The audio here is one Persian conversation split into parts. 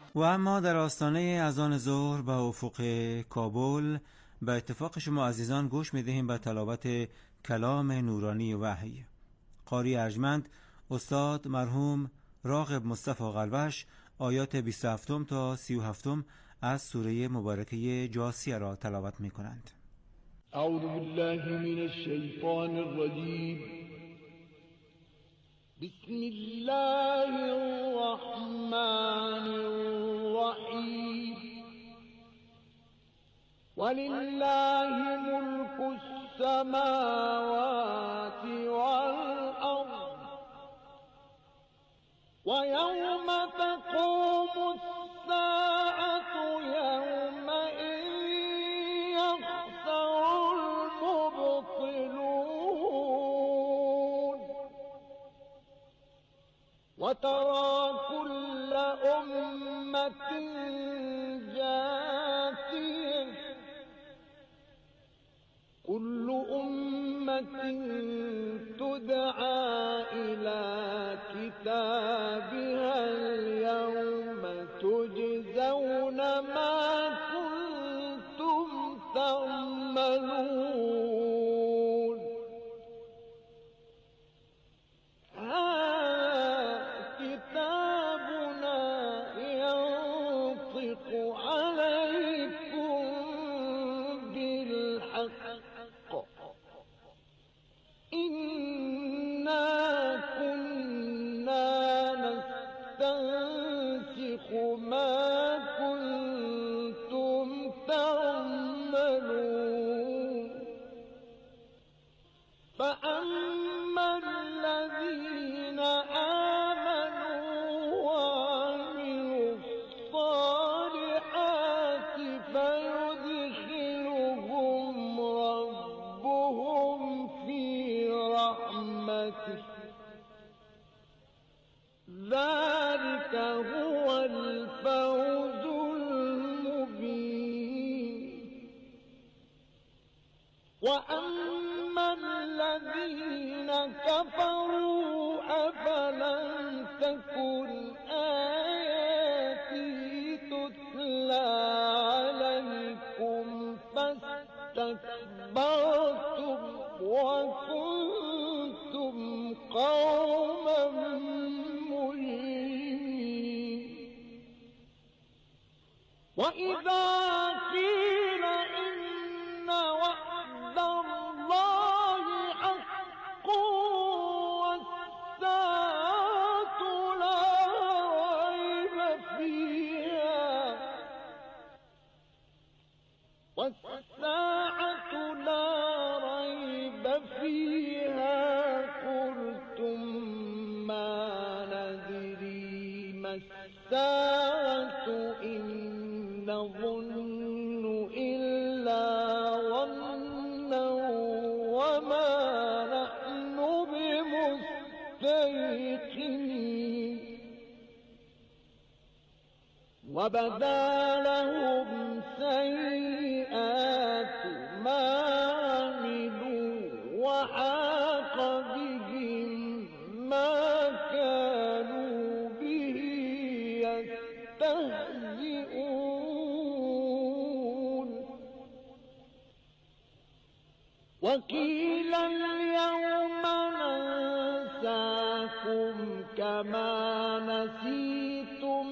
و اما در آستانه اذان ظهر به افق کابل به اتفاق شما عزیزان گوش می‌دهیم به تلاوت کلام نورانی وحی. قاری ارجمند استاد مرحوم راغب مصطفی قلوش آیات 27 تا 37 از سوره مبارکه جاثیه را تلاوت می‌کنند. اعوذ بالله من الشیطان الرجیم. بسم الله الرحمن الرحیم. ولله ملك السماوات والأرض ويوم تقوم الساعة يومئذ يخسر المبطلون وترى كل أمة جاثية كل أمة تدعى إلى كتابها اليوم تجزون ما كنتم تعملون كتابنا ينطق عليكم بالحق إنا كنا نستنسخ ما كنتم تعملون فأما الذين آمنوا وعملوا الصالحات فيدخلهم ربهم في رحمته ذلك هو الفوز المبين وأما الذين كفروا أفلم تكن آياتي تتلى عليكم فاستكبرتم وكنتم قوما مجرمين وإذا قيل إن وعد الله حق والساعة لا ريب فيها قلتم ما ندري ما الساعة إن نظن إلا ظنا وما نحن بمستيقنين وبدا لهم سيئات ما عملوا وحاق بهم ما كانوا به يستهزئون وقيل اليوم ننساكم كما نسيتم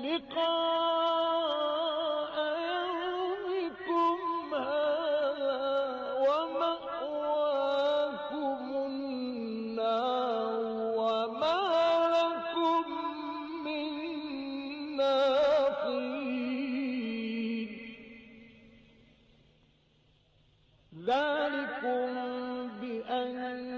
لقاء يومكم هذا ومأواكم النار وما لكم من ناصرين ذلكم بأن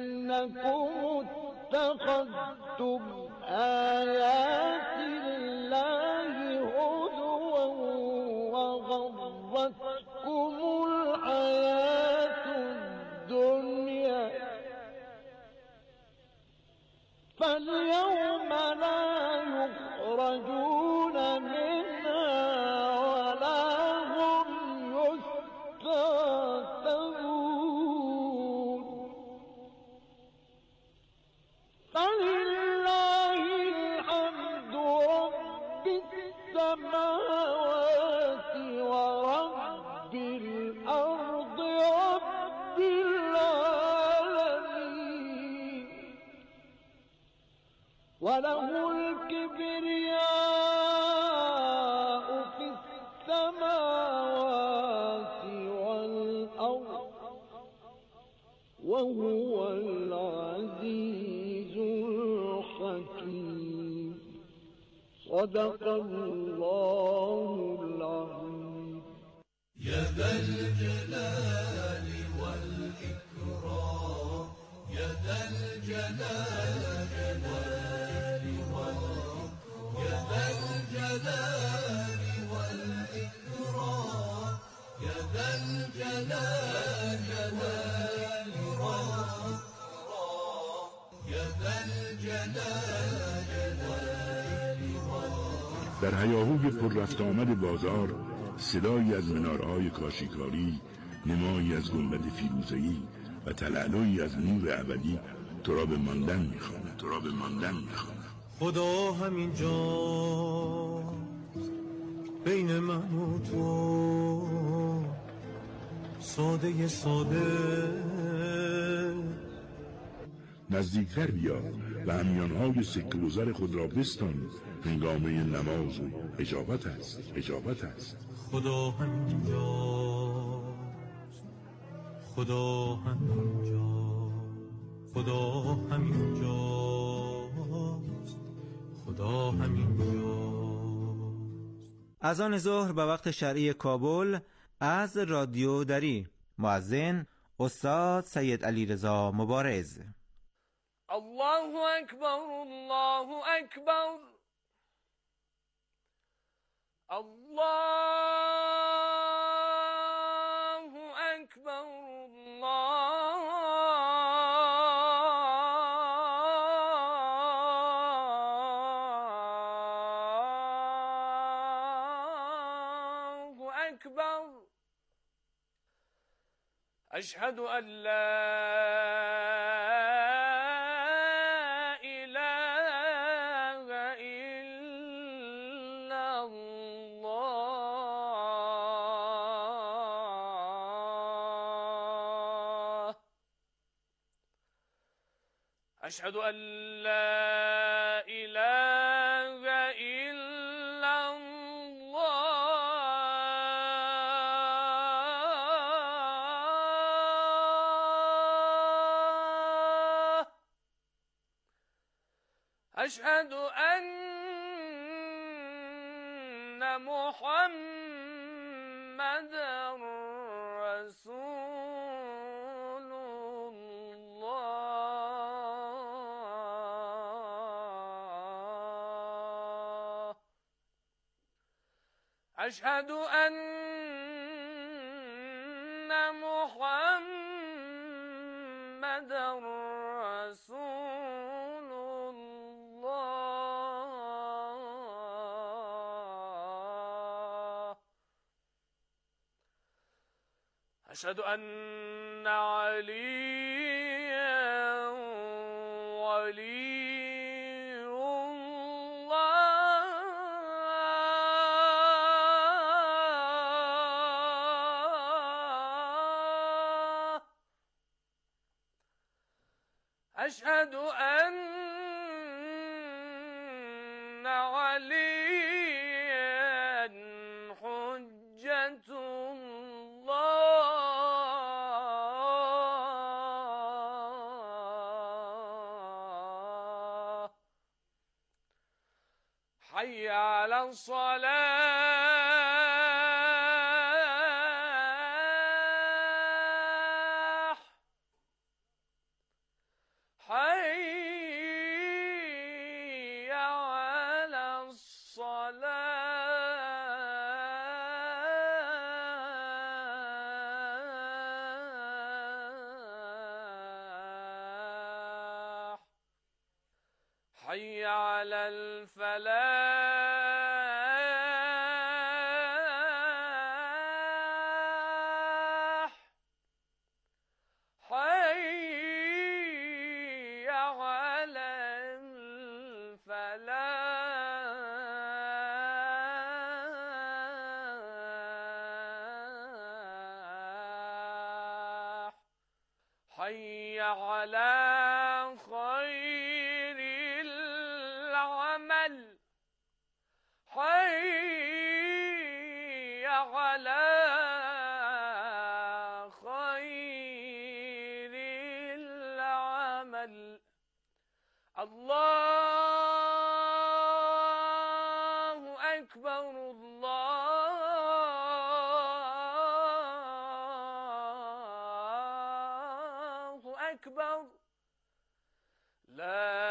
وله الكبرياء في السماوات والأرض وهو العزيز الحكيم. صدق الله العظيم. يا ذا الجلال والإكرام، يا ذا الجلال والإكرام، يا ذا الجلال والإكرام، يا ذا الجلال والإكرام، يا ذا الجلال والإكرام. در هیاهوی پر رفت آمد بازار صدایی از منارهای کاشیکاری، نمایی از گنبد فیروزه‌ای و تلالویی از نور ابدی تو را به ماندن می‌خواند. خدا همین جا بین من و تو، ساده نزدیکتر بیا و همیانهای سکه و زر خود را بستان، هنگامه نماز و اجابت است. خدا همین جاست، خدا همین جاست، خدا همین جاست، خدا همین جاست. اذان ظهر به وقت شرعی کابل از رادیو دری. مؤذن استاد سید علیرضا مبارز. الله اکبر، الله اکبر، الله اکبر، الله اکبر. اشهد ان لا أشهد أن لا إله إلا الله. أشهد أن محمدًا رسول الله. أشهد أن محمدًا رسول الله. أشهد أن عليا ولي الله. أشهد أن عليا حجة الله. حي على الصلاة، حي على الصلاة، حي على الفلاح، حي على الفلاح، حي على خير العمل. حي على خير العمل الله أكبر الله أكبر لا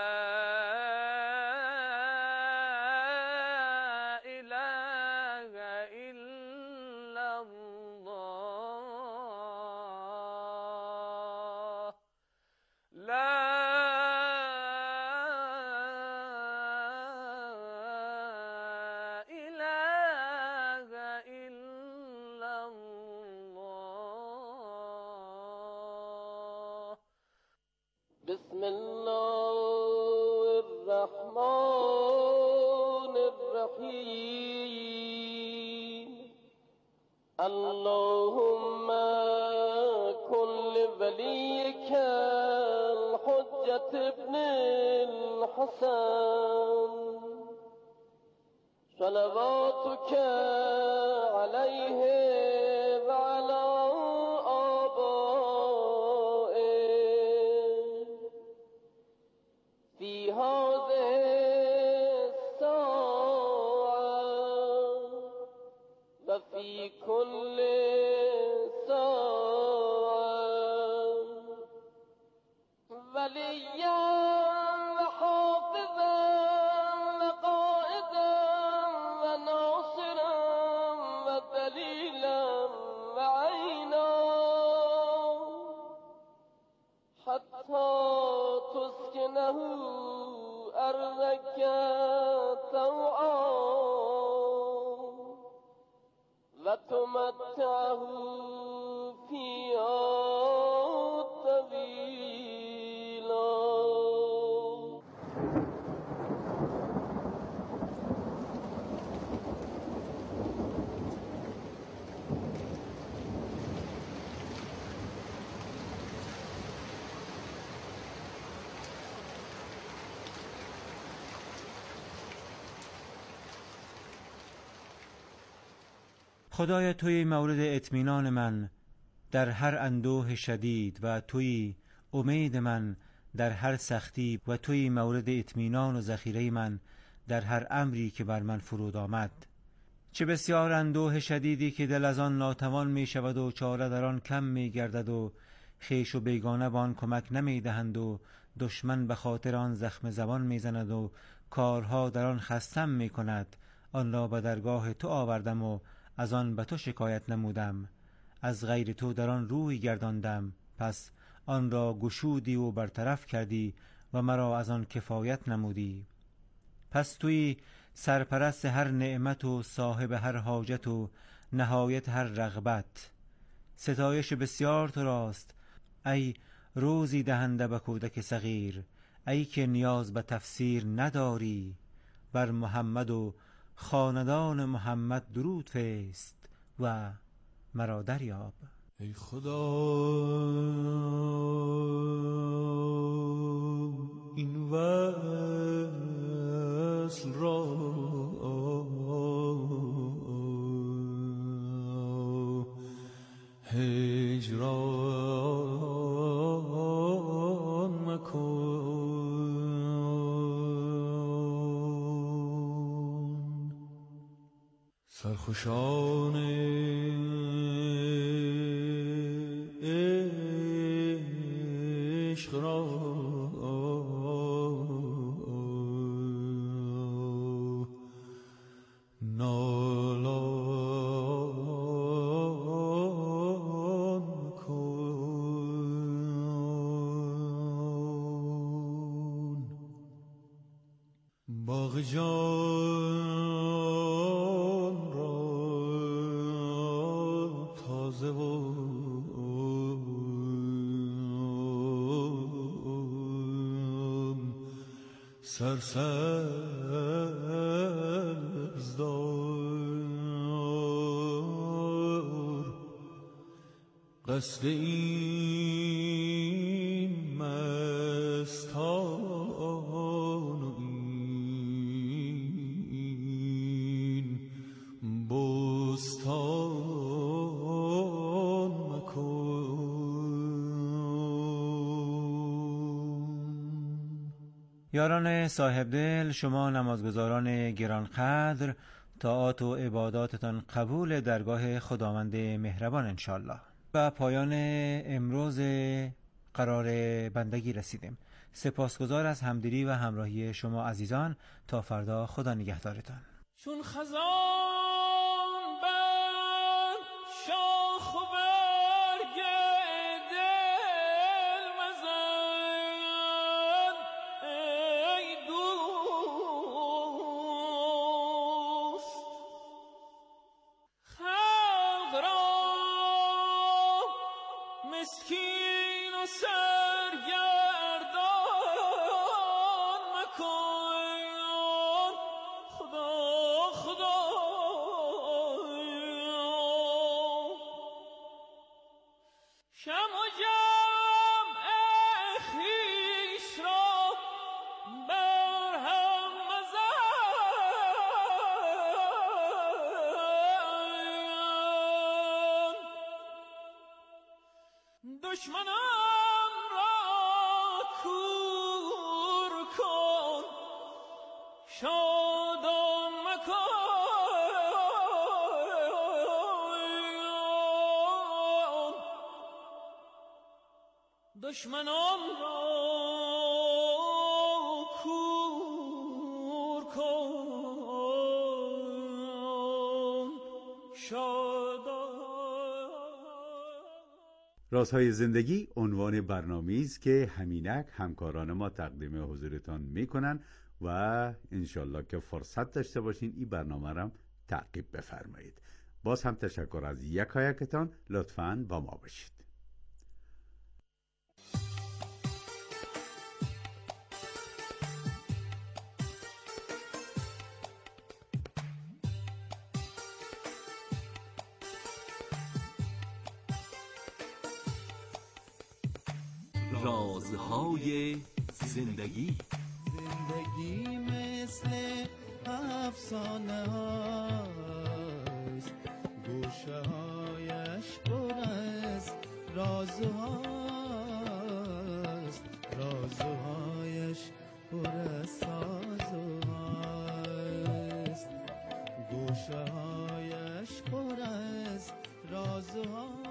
إله إلا الله لا إله إلا الله بسم الله الرحمن الرحيم اللهم كن لوليك الحجة ابن الحسن صلواتك عليه وعلى آبائه في هذه الساعة وفي كل ساعة وليا وحافظا وقائدا وناصرا ودليلا وعينا حتى تسكنه أرضك طوعا وتمتعه فيها طويلا. خدایا توی مورد اطمینان من در هر اندوه شدید و توی امید من در هر سختی و توی مورد اطمینان و ذخیره من در هر امری که بر من فرود آمد. چه بسیار اندوه شدیدی که دل از آن ناتوان می شود و چاره در آن کم می گردد و خویش و بیگانه با آن کمک نمی دهند و دشمن به خاطر آن زخم زبان می زند و کارها در آن خستم می کند. آن را به درگاه تو آوردم و از آن به تو شکایت نمودم، از غیر تو در آن روی گرداندم، پس آن را گشودی و برطرف کردی و مرا از آن کفایت نمودی. پس توی سرپرست هر نعمت و صاحب هر حاجت و نهایت هر رغبت. ستایش بسیار تو راست ای روزی دهنده به کودک صغیر، ای که نیاز به تفسیر نداری. بر محمد و خاندان محمد درود فرست و مرا دریاب. ای خدا این وصل را هجران مکن. سرخوشان عشق را نالان کن. باغ جان را تازه و سرسبز دار. قصد این مستان و این یاران صاحب دل، شما نمازگزاران گرانقدر، طاعات و عباداتتان قبول درگاه خداوند مهربان انشالله. و پایان امروز قرار بندگی رسیدیم. سپاسگزار از همدلی و همراهی شما عزیزان. تا فردا، خدا نگهدارتان. چون خزان بر شاخ و برگ دل مزن ای دوست، خلق را مسکین و سرگردان مکن، خدا شمع و جمع خویش را بر هم مزن، دشمنان را کور کن، شادان مکن، دشمنان را کور کن، شادان. رازهای زندگی عنوان برنامه‌ای است که همینک همکاران ما تقدیم حضورتان میکنن و انشالله که فرصت داشته باشین این برنامه را تعقیب بفرمایید. باز هم تشکر از یکایکتان. لطفاً با ما باشید. رازهای زندگی. زندگی مثل افسانه هاست، گوشه هایش پر از رازهاست، رازهایش پر از سازهاست، گوشه هایش پر از رازهاست.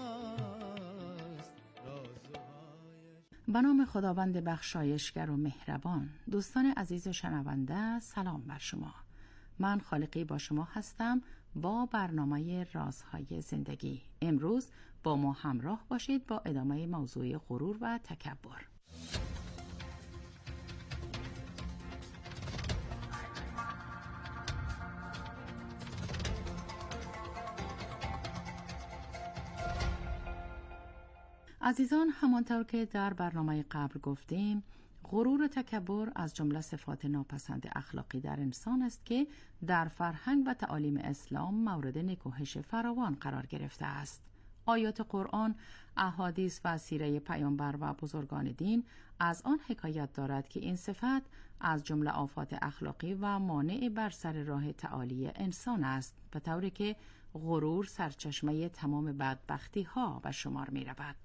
به نام خداوند بخشایشگر و مهربان. دوستان عزیز شنونده، سلام بر شما. من خالقی با شما هستم با برنامه رازهای زندگی. امروز با ما همراه باشید با ادامه موضوع غرور و تکبر. عزیزان، همانطور که در برنامه قبل گفتیم، غرور و تکبر از جمله صفات ناپسند اخلاقی در انسان است که در فرهنگ و تعالیم اسلام مورد نکوهش فراوان قرار گرفته است. آیات قرآن، احادیث و سیره پیامبر و بزرگان دین از آن حکایت دارد که این صفت از جمله آفات اخلاقی و مانع بر سر راه تعالی انسان است، به طوری که غرور سرچشمه تمام بدبختی ها به شمار می رود.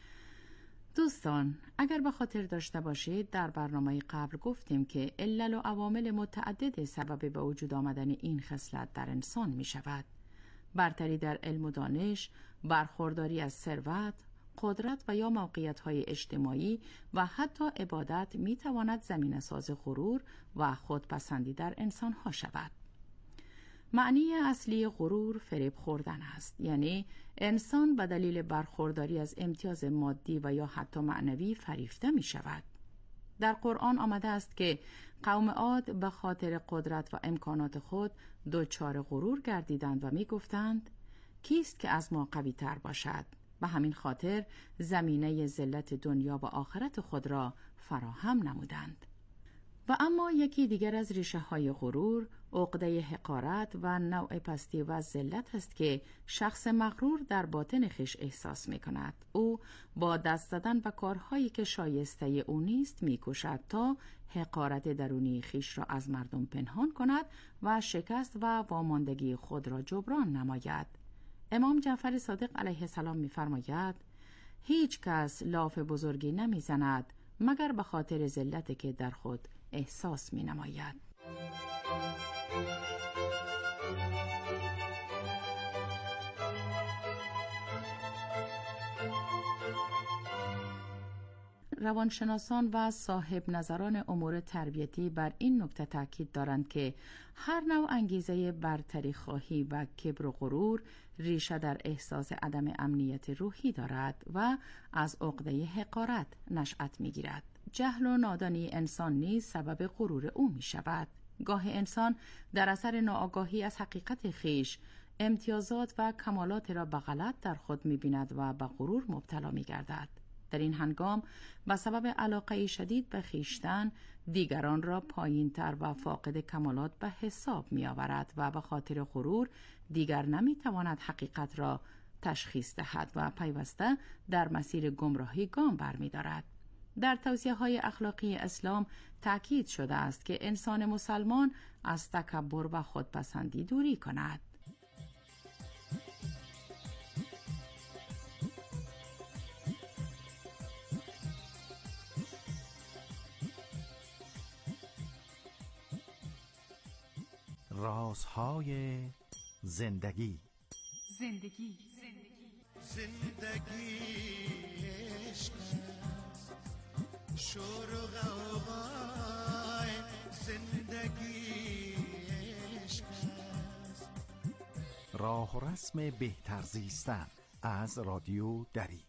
دوستان، اگر به خاطر داشته باشید در برنامه قبل گفتیم که علل و عوامل متعدد سبب به وجود آمدن این خصلت در انسان می شود. برتری در علم و دانش، برخورداری از ثروت، قدرت و یا موقعیت‌های اجتماعی و حتی عبادت می تواند زمینه ساز غرور و خودپسندی در انسان‌ها شود. معنی اصلی غرور فریب خوردن است، یعنی انسان به دلیل برخورداری از امتیاز مادی و یا حتی معنوی فریفته می شود. در قرآن آمده است که قوم عاد به خاطر قدرت و امکانات خود دچار غرور گردیدند و می گفتند کیست که از ما قوی تر باشد؟ به همین خاطر زمینه ذلت دنیا و آخرت خود را فراهم نمودند. و اما یکی دیگر از ریشه های غرور، عقده حقارت و نوع پستی و ذلت است که شخص مغرور در باطن خویش احساس می کند. او با دست زدن به کارهایی که شایسته او نیست می کوشد تا حقارت درونی خویش را از مردم پنهان کند و شکست و واماندگی خود را جبران نماید. امام جعفر صادق علیه السلام می فرماید هیچ کس لاف بزرگی نمی زند مگر به خاطر ذلتی که در خود احساس می نماید. روانشناسان و صاحب نظران امور تربیتی بر این نکته تاکید دارند که هر نوع انگیزه برتری خواهی و کبر و غرور ریشه در احساس عدم امنیت روحی دارد و از عقده حقارت نشأت می‌گیرد. جهل و نادانی انسان نیز سبب غرور او می‌شود. گاه انسان در اثر ناآگاهی از حقیقت خیش امتیازات و کمالات را به غلط در خود می‌بیند و به غرور مبتلا می‌گردد. در این هنگام به سبب علاقه شدید به خویشتن دیگران را پایین‌تر و فاقد کمالات به حساب می‌آورد و به خاطر غرور دیگر نمی‌تواند حقیقت را تشخیص دهد و پیوسته در مسیر گمراهی گام برمی‌دارد. در توصیه‌های اخلاقی اسلام تأکید شده است که انسان مسلمان از تکبر و خودپسندی دوری کند. رازهای زندگی. زندگی عشق است، شور و غوغای زندگی عشق است. راه و رسم بهتر زیستن از رادیو دری.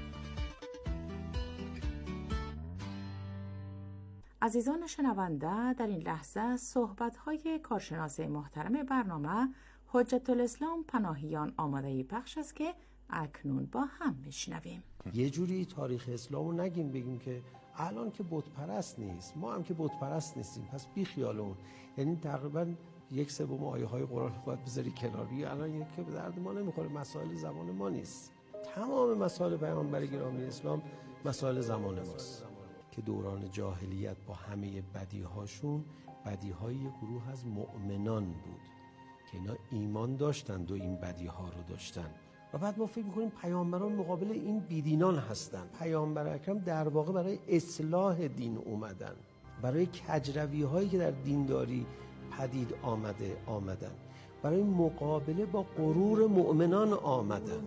عزیزان شنونده، در این لحظه صحبت‌های کارشناس محترم برنامه حجت الاسلام پناهیان آماده پخش است که اکنون با هم میشنویم. یه جوری تاریخ اسلامو نگیم بگیم که الان که بت پرست نیست، ما هم که بت پرست نیستیم، پس بی خیالون. یعنی تقریبا 1/3 آیه‌های قرآن رو باید بذاری کناری. الان یک که به درد ما نمیخوره، مسائل زمان ما نیست. تمام مسائل پیامبر گرامی اسلام مسائل زمان ماست که دوران جاهلیت با همه بدیهاشون بدیهای یک گروه از مؤمنان بود که اینا ایمان داشتند و این بدیها رو داشتن و بعد ما فکر می‌کنیم پیامبران مقابل این بیدینان هستن. پیامبر اکرم در واقع برای اصلاح دین اومدن، برای کجروی‌هایی که در دینداری پدید آمدن، برای مقابله با غرور مؤمنان آمدن.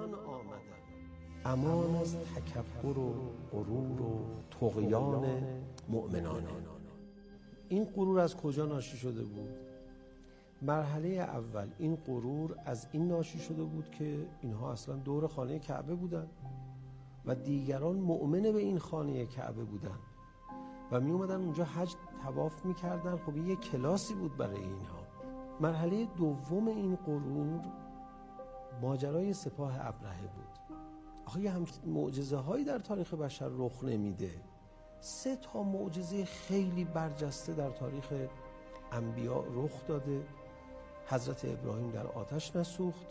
امان از تکبر و غرور و طغیان مؤمنان. این غرور از کجا ناشی شده بود؟ مرحله اول این غرور از این ناشی شده بود که اینها اصلا دور خانه کعبه بودن و دیگران مؤمن به این خانه کعبه بودن و می اومدن اونجا حج طواف میکردن. خب این یک کلاسی بود برای اینها. مرحله دوم این غرور ماجرای سپاه ابرهه بود. آخه یه همچین معجزه هایی در تاریخ بشر رخ نمیده. 3 معجزه خیلی برجسته در تاریخ انبیا رخ داده. حضرت ابراهیم در آتش نسوخت،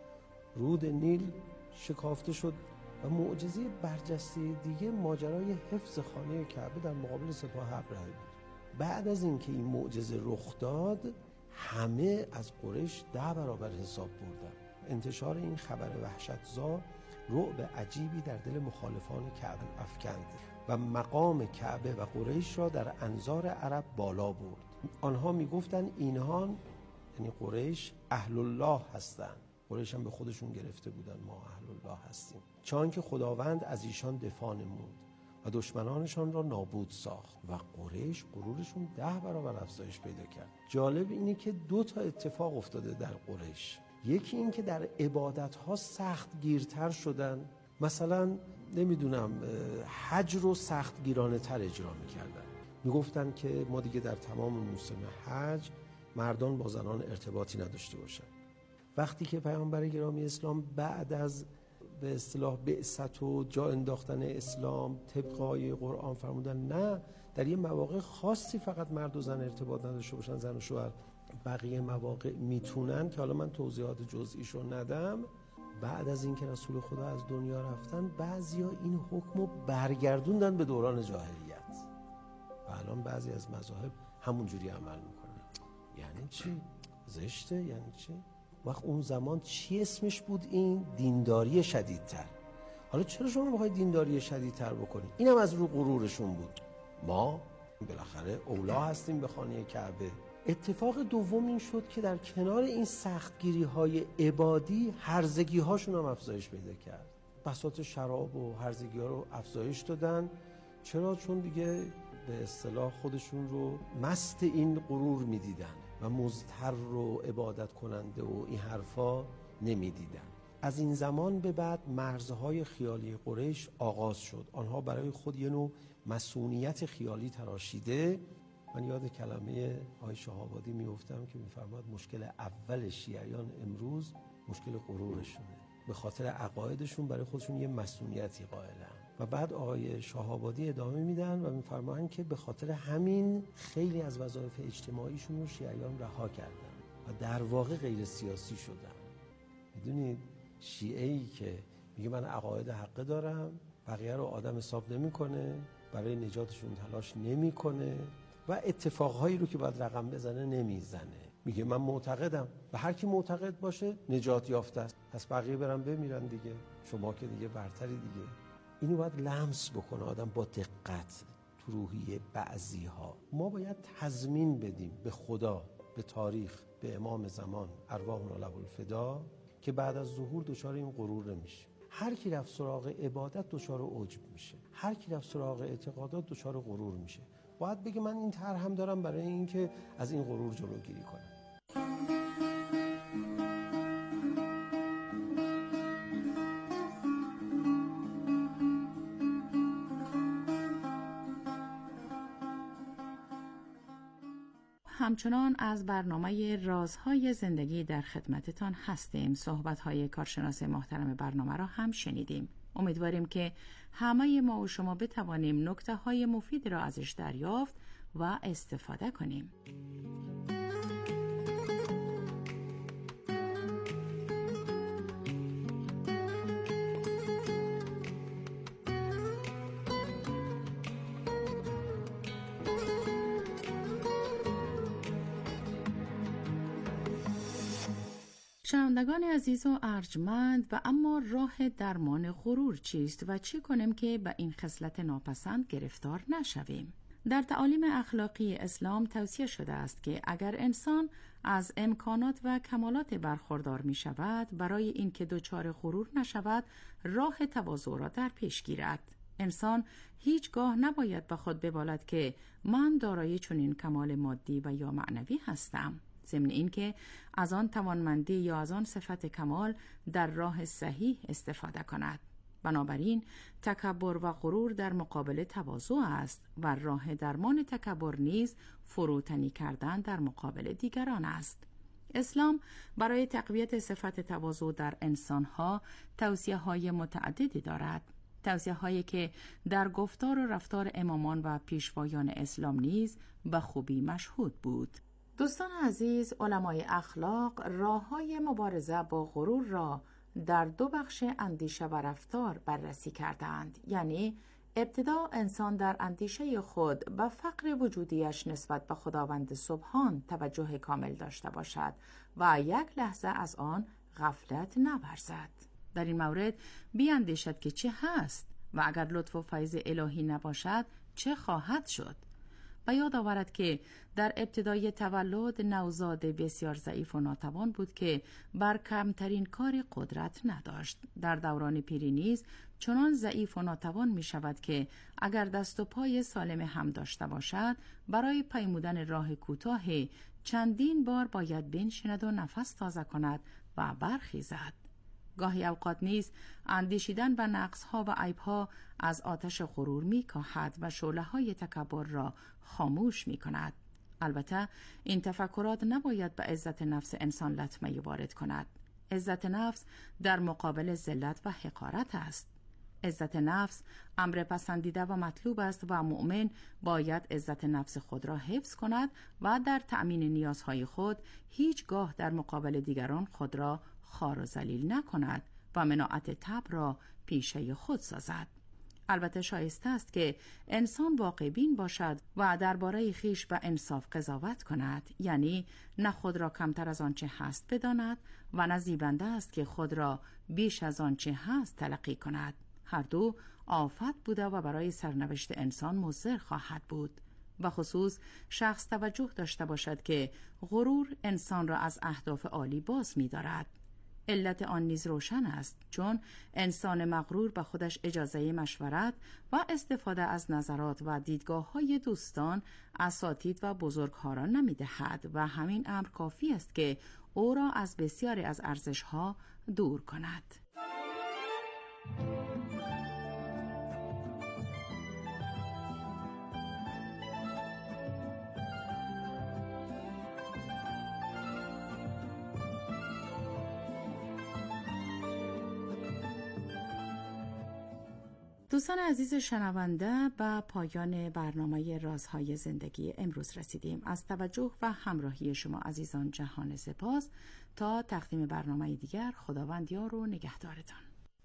رود نیل شکافته شد و معجزه برجسته دیگه ماجرای حفظ خانه کعبه در مقابل سپاه ابرهه بود. بعد از اینکه این معجزه رخ داد همه از قریش 10 برابر حساب بردن. انتشار این خبر وحشتزا رعب عجیبی در دل مخالفان کعبه افکند و مقام کعبه و قریش را در انظار عرب بالا برد. آنها میگفتن اینها یعنی قریش اهل الله هستند. قریش هم به خودشون گرفته بودن ما اهل الله هستیم، چون که خداوند از ایشان دفاع نمود و دشمنانشان را نابود ساخت و قریش غرورشون 10 برابر افزایش پیدا کرد. جالب اینه که 2 اتفاق افتاده در قریش. یکی این که در عبادت‌ها سخت گیرتر شدن، مثلا نمیدونم حج رو سخت گیرانه تر اجرا میکردن. میگفتن که ما دیگه در تمام موسم حج مردان با زنان ارتباطی نداشته باشن. وقتی که پیامبر گرامی اسلام بعد از به اصطلاح بعثت و جا انداختن اسلام طبق آیه قرآن فرمودن نه، در یه مواقع خاصی فقط مرد و زن ارتباط نداشته باشن، زن و شوهر بقیه مواقع میتونن، که حالا من توضیحات جزئیشو ندم. بعد از اینکه رسول خدا از دنیا رفتن بعضیا این حکمو برگردوندن به دوران جاهلیت و الان بعضی از مذاهب همونجوری عمل میکنن. یعنی چی؟ زشته؟ یعنی چی؟ وقت اون زمان چی اسمش بود؟ این دینداری شدیدتر. حالا چرا شما میخواید دینداری شدیدتر بکنید؟ اینم از رو غرورشون بود. ما بالاخره اولا هستیم به خانه کعبه. اتفاق دوم این شد که در کنار این سختگیری‌های عبادی هرزگی‌هاشون هم افزایش پیدا کرد. بساط شراب و هرزگی‌ها رو افزایش دادن. چرا؟ چون دیگه به اصطلاح خودشون رو مست این غرور می‌دیدن و مضطر رو عبادت کننده و این حرفا نمی‌دیدن. از این زمان به بعد مرزهای خیالی قریش آغاز شد. آنها برای خود یه نوع مسئولیت خیالی تراشیده. من یاد کلمه آقای شهابادی میافتم که میفرماد مشکل اول شیعیان امروز مشکل غرورشونه. به خاطر عقایدشون برای خودشون یه مسئولیتی قائلن. و بعد آقای شهابادی ادامه میدن و میفرمایند که به خاطر همین خیلی از وظایف اجتماعیشون رو شیعیان رها کردن و در واقع غیر سیاسی شدن. میدونید شیعه‌ای که میگه من عقاید حقه دارم، بقیه رو آدم حساب نمیکنه، برای نجاتشون تلاش نمیکنه و اتفاقهایی رو که باید رقم بزنه نمیزنه. میگه من معتقدم و هر کی معتقد باشه نجات یافته است، پس بقیه برن بمیرن دیگه، شما که دیگه برتری دیگه. اینو باید لمس بکنه آدم با دقت تو روحیه بعضی‌ها. ما باید تضمین بدیم به خدا، به تاریخ، به امام زمان ارواحنا له الفدا که بعد از ظهور دچار این غرور نمیشه. هر کی رفت سراغ عبادت دچار عجب میشه، هر کی رفت سراغ اعتقادات دچار غرور میشه. باید بگه من این طرح هم دارم برای اینکه از این غرور جلوگیری کنم. همچنان از برنامه رازهای زندگی در خدمتتان هستیم. صحبت‌های کارشناس محترم برنامه را هم شنیدیم. امیدواریم که همه ما و شما بتوانیم نکته‌های مفید را ازش دریافت و استفاده کنیم. شنوندگان عزیز و ارجمند، و اما راه درمان غرور چیست و چی کنیم که به این خصلت ناپسند گرفتار نشویم؟ در تعالیم اخلاقی اسلام توصیه شده است که اگر انسان از امکانات و کمالات برخوردار می شود، برای اینکه دچار غرور نشود راه تواضع را در پیش گیرد. انسان هیچگاه نباید به خود ببالد که من دارای چنین کمال مادی و یا معنوی هستم، ضمن اینکه از آن توانمندی یا از آن صفت کمال در راه صحیح استفاده کند. بنابراین تکبر و غرور در مقابل تواضع است و راه درمان تکبر نیز فروتنی کردن در مقابل دیگران است. اسلام برای تقویت صفت تواضع در انسانها توصیه‌های متعددی دارد. توصیه‌هایی که در گفتار و رفتار امامان و پیشوایان اسلام نیز به خوبی مشهود بود. دوستان عزیز، علمای اخلاق راه‌های مبارزه با غرور را در دو بخش اندیشه و رفتار بررسی کردند. یعنی ابتدا انسان در اندیشه خود به فقر وجودیش نسبت به خداوند سبحان توجه کامل داشته باشد و یک لحظه از آن غفلت نورزد. در این مورد بیاندیشد که چه هست و اگر لطف و فیض الهی نباشد چه خواهد شد. و یاد آورد که در ابتدای تولد نوزاد بسیار ضعیف و ناتوان بود که بر کمترین کار قدرت نداشت. در دوران پیری نیز چنان ضعیف و ناتوان می شود که اگر دست و پای سالم هم داشته باشد، برای پیمودن راه کوتاه چندین بار باید بنشیند و نفس تازه کند و برخیزد. گاهی اوقات نیز اندیشیدن به نقص‌ها و عیب‌ها از آتش غرور می‌کاهد و شعله‌های تکبر را خاموش می‌کند. البته این تفکرات نباید به عزت نفس انسان لطمه وارد کند. عزت نفس در مقابل ذلت و حقارت است. عزت نفس امر پسندیده و مطلوب است و مؤمن باید عزت نفس خود را حفظ کند و در تأمین نیازهای خود هیچگاه در مقابل دیگران خود را خوار و ذلیل نکند و مناعت طبع را پیشه خود سازد. البته شایسته است که انسان واقع بین باشد و درباره خویش به انصاف قضاوت کند، یعنی نه خود را کمتر از آنچه هست بداند و نه زیبنده است که خود را بیش از آنچه هست تلقی کند. هر دو آفت بوده و برای سرنوشت انسان مضر خواهد بود. و خصوص شخص توجه داشته باشد که غرور انسان را از اهداف عالی باز می دارد. علت آن نیز روشن است، چون انسان مغرور به خودش اجازه مشورت و استفاده از نظرات و دیدگاه‌های دوستان، اساتید و بزرگواران نمی‌دهد و همین امر کافی است که او را از بسیاری از ارزش‌ها دور کند. دوستان عزیز شنونده، به پایان برنامه رازهای زندگی امروز رسیدیم. از توجه و همراهی شما عزیزان جهان سپاس. تا تقدیم برنامه دیگر، خداوند یار و نگهدارتان.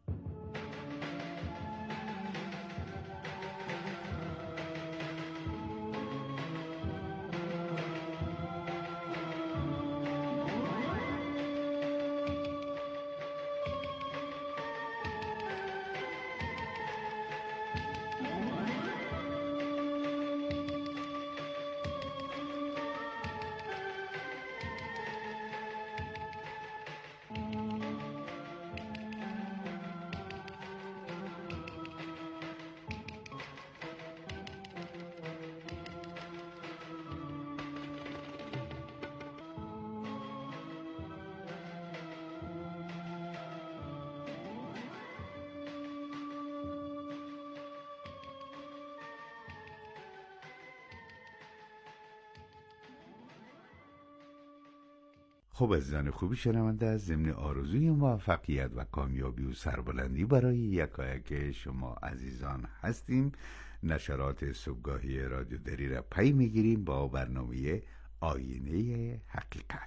خب عزیزان خوبی شنونده، از ضمن آرزوی موفقیت و کامیابی و سربلندی برای یکایک شما عزیزان هستیم. نشرات صبحگاهی رادیو دری را پی میگیریم با برنامه آینه حقیقت.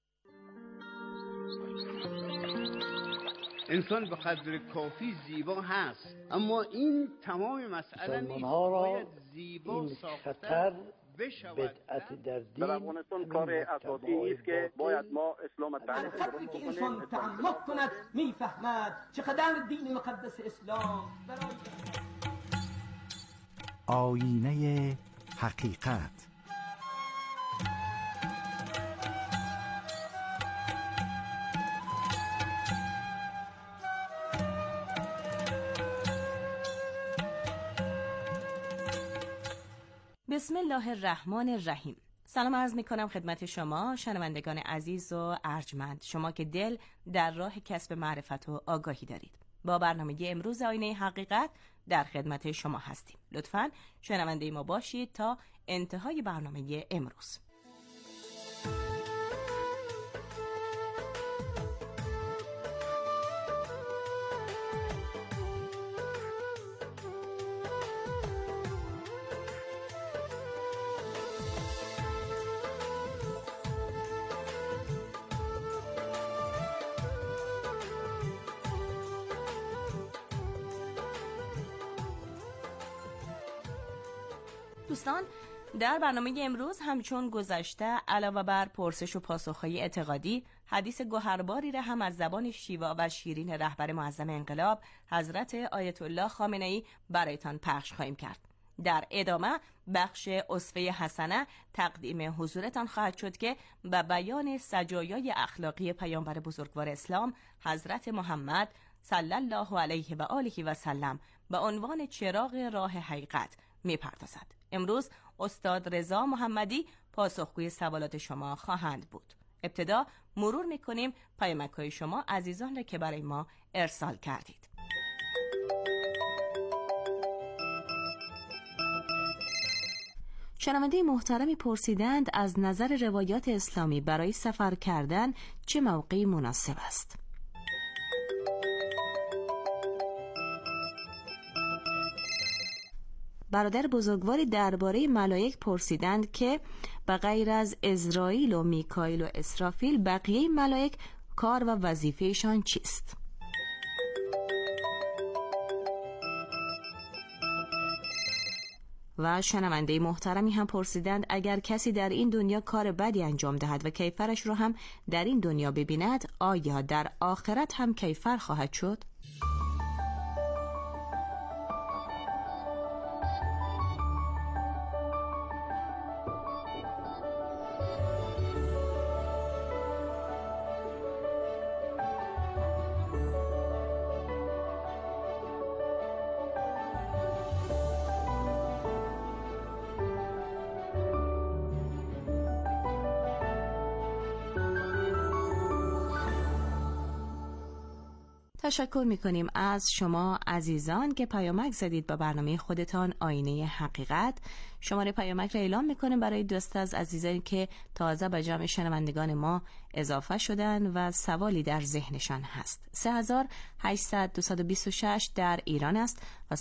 انسان به قدر کافی زیبا هست، اما این تمام مسئله نیست. باید زیبا ساختن بدعت در دین. در افغانستان کار اساسی نیست که باید ما اسلام تعریف کنیم. که انسان تعمق کند میفهمد چقدر دین مقدس اسلام آینه حقیقت. بسم الله الرحمن الرحیم. سلام عرض می کنم خدمت شما شنوندگان عزیز و ارجمند، شما که دل در راه کسب معرفت و آگاهی دارید. با برنامه امروز آینه حقیقت در خدمت شما هستیم. لطفاً شنونده ما باشید تا انتهای برنامه امروز. دوستان، در برنامه امروز همچون گذشته علاوه بر پرسش و پاسخ‌های اعتقادی، حدیث گوهرباری را هم از زبان شیوا و شیرین رهبر معظم انقلاب حضرت آیت الله خامنه‌ای برایتان پخش خواهیم کرد. در ادامه بخش اسوه حسنه تقدیم حضورتان خواهد شد که به بیان سجایای اخلاقی پیامبر بزرگوار اسلام حضرت محمد صلی الله علیه و آله و سلم به عنوان چراغ راه حقیقت می‌پردازد. امروز استاد رضا محمدی پاسخگوی سوالات شما خواهند بود. ابتدا مرور می‌کنیم پیامک‌های شما عزیزان را که برای ما ارسال کردید. شنونده محترمی پرسیدند از نظر روایات اسلامی برای سفر کردن چه موقعی مناسب است؟ برادر بزرگواری درباره ملائک پرسیدند که به غیر از عزرائیل و میکائیل و اسرافیل بقیه ملائک کار و وظیفه‌شان چیست؟ و شنونده محترمی هم پرسیدند اگر کسی در این دنیا کار بدی انجام دهد و کیفرش رو هم در این دنیا ببیند، آیا در آخرت هم کیفر خواهد شد؟ تشکر میکنیم از شما عزیزان که پیامک زدید با برنامه خودتان آینه حقیقت. شماره پیامک را اعلام میکنیم برای دوست از عزیزانی که تازه به جمع شنوندگان ما اضافه شدن و سوالی در ذهنشان هست. 3800-226 در ایران است و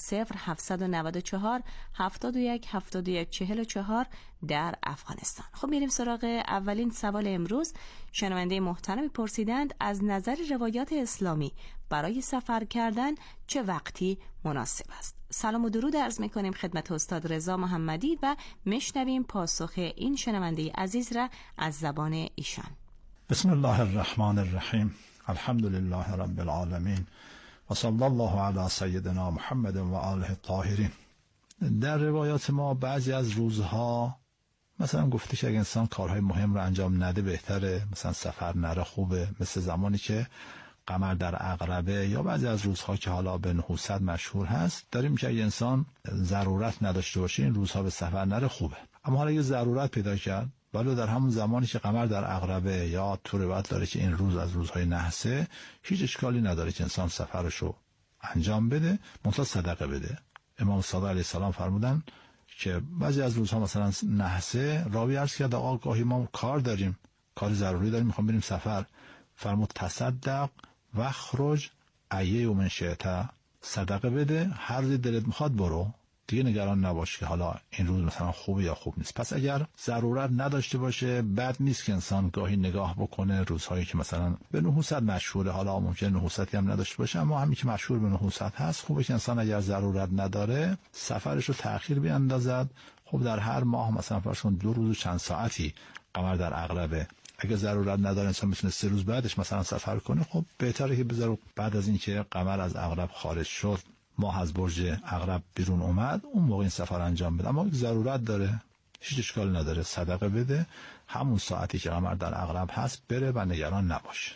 0794 71 71 44 در افغانستان. خب میریم سراغ اولین سوال امروز. شنونده محترمی پرسیدند از نظر روایات اسلامی برای سفر کردن چه وقتی مناسب است؟ سلام و درود عرض میکنیم خدمت استاد رضا محمدی و میشنویم پاسخ این شنونده عزیز را از زبان ایشان. بسم الله الرحمن الرحیم. الحمد لله رب العالمین و صلی الله علی سیدنا محمد و آله الطاهرین. در روایات ما بعضی از روزها مثلا گفته که اگه انسان کارهای مهم رو انجام نده بهتره، مثلا سفر نره خوبه، مثل زمانی که قمر در عقربه، یا بعضی از روزها که حالا به نحوست مشهور هست داریم که اگه انسان ضرورت نداشته باشه این روزها به سفر نره خوبه. اما حالا اگه ضرورت پیدا کرد ولی در همون زمانی که قمر در عقربه یا تو روایت داره که این روز از روزهای نحسه، هیچ اشکالی نداره که انسان سفرشو انجام بده، منتها صدقه بده. امام صادق علیه السلام فرمودن که بعضی از روزها مثلا نحسه، راوی عرض کرد آقا گاهی ما کار داریم، کار ضروری داریم، میخوام بریم سفر. فرمود تصدق و خرج ایه و من شئت، صدقه بده، هر روزی دلت میخواد برو، دیگه نگران نباش که حالا این روز مثلا خوبه یا خوب نیست. پس اگر ضرورت نداشته باشه بد نیست که انسان گاهی نگاه بکنه روزهایی که مثلا به نحوست مشهوره، حالا ممکنه نحوستی هم نداشته باشه اما همین که مشهور به نحوست هست، خوبه که انسان اگر ضرورت نداره سفرش رو تأخیر بیاندازد. خب در هر ماه مثلا فرض کن 2 روز و چند ساعتی قمر در عقربه، اگه ضرورت نداره انسان میتونه 3 روز بعدش مثلا سفر کنه، خب بهتره که بذاره بعد از اینکه قمر از عقرب خارج شد، ماه از برج عقرب بیرون اومد، اون موقع این سفر انجام بده. اما ضرورت داره هیچ اشکال نداره، صدقه بده، همون ساعتی که قمر در عقرب هست بره و نگران نباشه.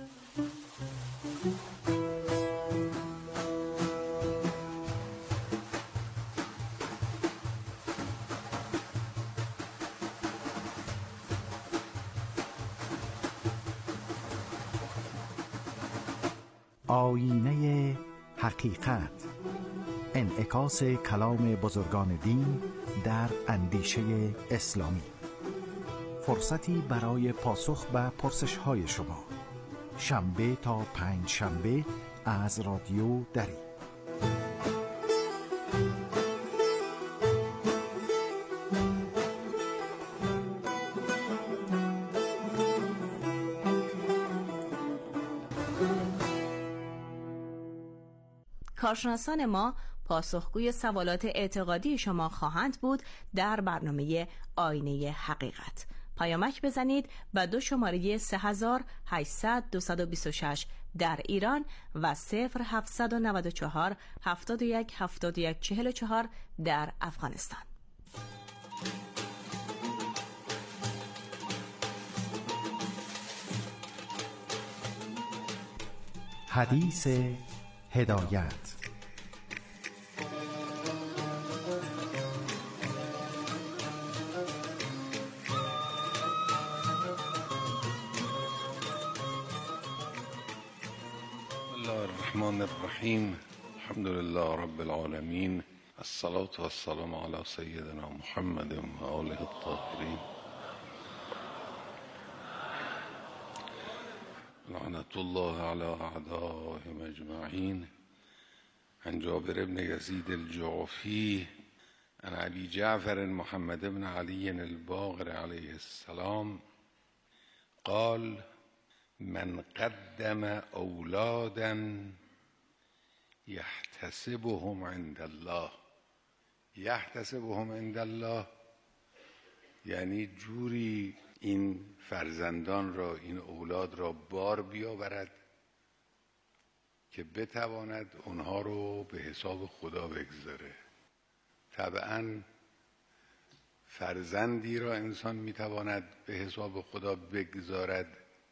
آینه حقیقت، انعکاس کلام بزرگان دین در اندیشه اسلامی. فرصتی برای پاسخ به پرسش‌های شما، شنبه تا 5 شنبه از رادیو دری. کارشناسان ما پاسخگوی سوالات اعتقادی شما خواهند بود در برنامه آینه حقیقت. پیامک بزنید و 2 شماره 3800-226 در ایران و 0794 71 71 44 در افغانستان. حدیث هدایت. الرحمن الرحیم. الحمد لله رب العالمین، الصلاة والسلام علی سیدنا محمد و آله الطاهرین. لعنت الله علی اعدائهم اجمعین. عن جابر بن یزید الجعفی عن ابی جعفر محمد بن علی الباقر علیه السلام قال: من قدم اولادا یحتسبهم عند الله. یحتسبهم عند الله یعنی جوری این فرزندان را، این اولاد را بار بیاورد که بتواند اونها رو به حساب خدا بگذاره. طبعا فرزندی را انسان میتواند به حساب خدا بگذارد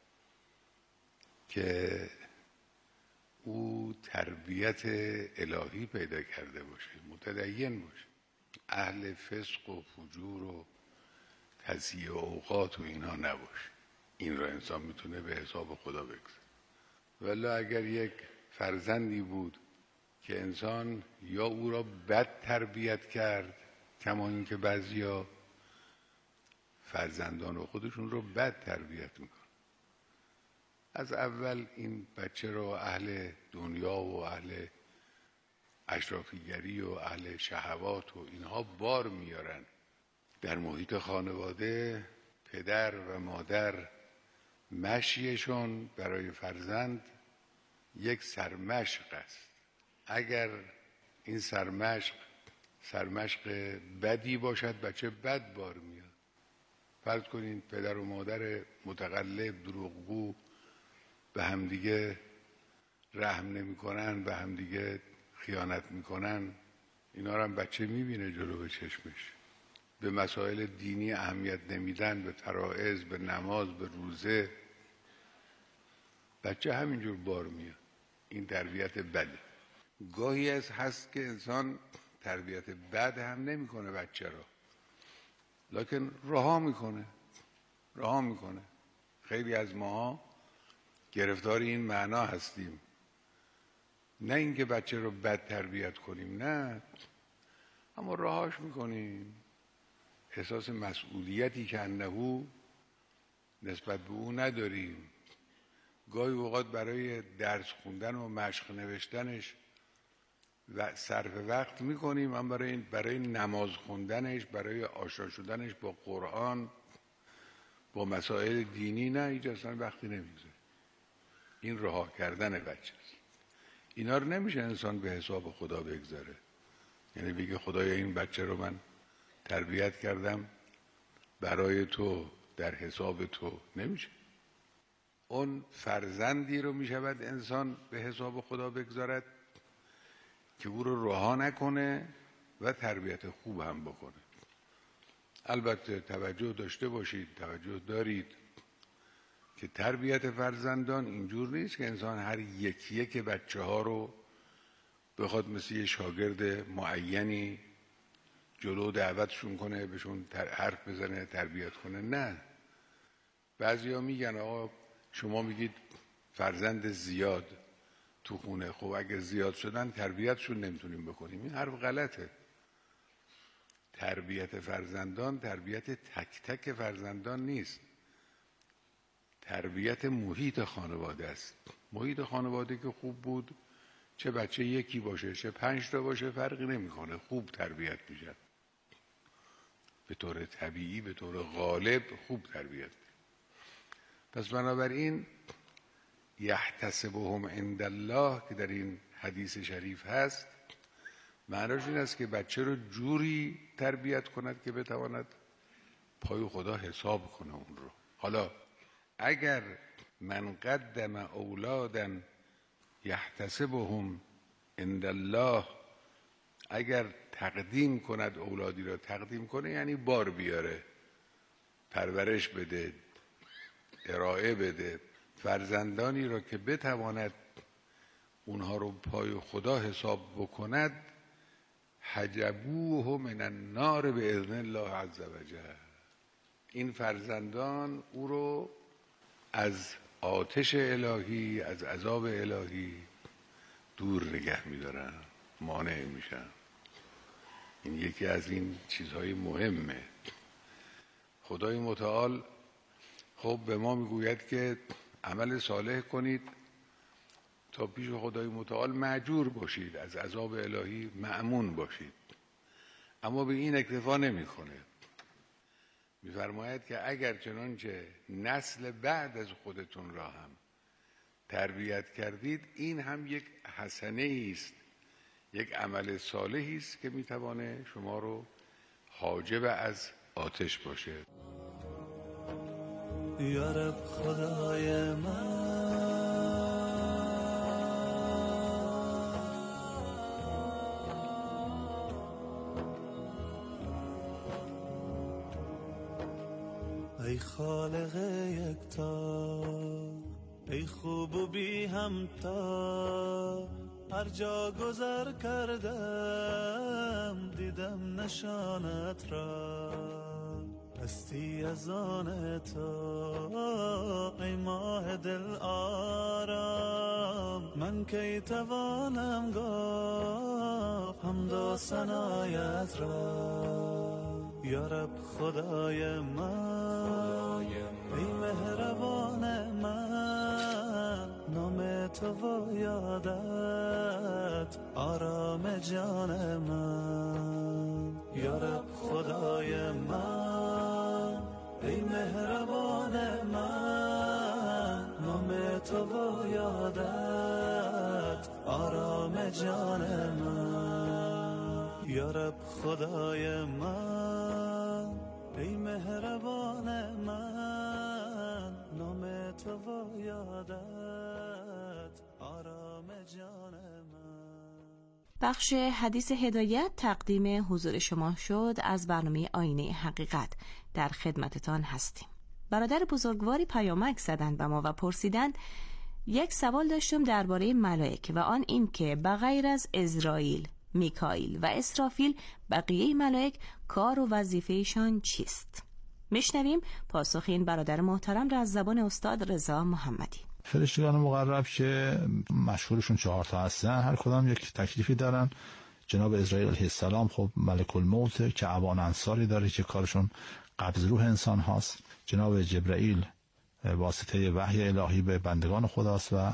که او تربیت الهی پیدا کرده باشه، متدین باشه، اهل فسق و فجور و تضییع اوقات و اینا نباشه. این را انسان میتونه به حساب خدا بگذاره. ولی اگر یک فرزندی بود که انسان یا او را بد تربیت کرد، کما اینکه بعضیا فرزندان خودشون رو بد تربیت میکنن. از اول این بچه رو اهل دنیا و اهل اشرافیگری و اهل شهوات و اینها بار میارن. در محیط خانواده پدر و مادر مشیشون برای فرزند یک سرمشق است. اگر این سرمشق بدی باشد، بچه بد بار میاد. فرض کنین پدر و مادر متقلب دروغگو به همدیگه رحم نمی کنن، به همدیگه خیانت میکنن، اینا رو هم بچه میبینه جلو به چشمش. به مسائل دینی اهمیت نمیدن، به فرائض، به نماز، به روزه، بچه همینجور بار میاد. این تربیت بده. گاهی هست که انسان تربیت بد هم نمیکنه بچه را، لکن رها میکنه. خیلی از ماها گرفتار این معنا هستیم، نه اینکه بچه رو بد تربیت کنیم، نه، اما رهاش میکنیم. احساس مسئولیتی که انهو نسبت به او نداریم. گاهی اوقات برای درس خوندن و مشق نوشتنش و صرف وقت میکنیم، اما برای نماز خوندنش، برای آشنا شدنش با قرآن، با مسائل دینی، نه، هیچ اصلا وقتی نمیذاره. این رها کردن بچه است. اینا رو نمیشه انسان به حساب خدا بگذاره. یعنی بگه خدایا این بچه رو من تربیت کردم برای تو، در حساب تو، نمیشه. اون فرزندی رو میشود انسان به حساب خدا بگذارد که او رو رها نکنه و تربیت خوب هم بکنه. البته توجه داشته باشید، توجه دارید که تربیت فرزندان اینجور نیست که انسان هر یک بچه ها رو بخواد مثل یه شاگرد معینی جلو دعوتشون کنه، بهشون حرف بزنه، تربیت کنه. نه، بعضیا میگن آقا شما میگید فرزند زیاد تو خونه، خب اگه زیاد شدن تربیتشون نمیتونیم بکنیم. این حرف غلطه. تربیت فرزندان تربیت تک تک فرزندان نیست، تربیت محیط خانواده است. محیط خانواده که خوب بود، چه بچه یکی باشه چه 5 تا باشه فرقی نمیکنه، خوب تربیت میشن. به طور طبیعی، به طور غالب خوب تربیت. پس بنابراین یحتسبهم عند الله که در این حدیث شریف هست، معناش این است که بچه رو جوری تربیت کند که بتواند پای خدا حساب کنه اون رو. حالا اگر من قدم اولادا یحتسبهم عند الله، اگر تقدیم کند اولادی را، تقدیم کنه یعنی بار بیاره، پرورش بده، ارائه بده، فرزندانی را که بتواند اونها رو پای خدا حساب بکند، حجبوه من النار باذن الله عز وجل. این فرزندان او رو از آتش الهی، از عذاب الهی دور نگه می‌دارن، مانع میشن. این یکی از این چیزهای مهمه. خدای متعال خب به ما میگوید که عمل صالح کنید تا پیش خدای متعال مأجور باشید، از عذاب الهی مأمون باشید. اما به این اکتفا نمی‌کنه. می‌فرماید که اگر چنانچه نسل بعد از خودتون را هم تربیت کردید، این هم یک حسنه است، یک عمل صالحی است که میتوانه شما رو حاجب از آتش باشه. یا رب خدای من، ای خالق یکتا، ای خوب و بی همتا، هر جا گذر کردم دیدم نشانت را، هستی از آن تو ای ماه دل آرام، من من کی توانم گفت حمد ثنایت را یا رب خدای من ای مهربان من نام تو و یادت آرام جان من یا رب خدای من ای مهربان من نام تو و یادت آرام جان من یا رب خدای من ای مهربان من نام تو و یادت آرام جان من. بخش حدیث هدایت تقدیم حضور شما شد از برنامه آینه حقیقت. در خدمتتان هستیم. برادر بزرگواری پیامک زدند به ما و پرسیدند یک سوال داشتم درباره ملائک و آن این که بغیر از عزرائیل، میکائیل و اسرافیل بقیه ملائک کار و وظیفه‌شان چیست؟ میشنویم پاسخ این برادر محترم را از زبان استاد رضا محمدی. فرشتگان مقرب که مشهورشون 4 تا هستن، هر کدام یک تکلیفی دارن. جناب اسرائیل علیه السلام خب ملک الموت که اوان انصاری داره که کارشون قبض روح انسان هاست. جناب جبرائیل واسطه وحی الهی به بندگان خداست و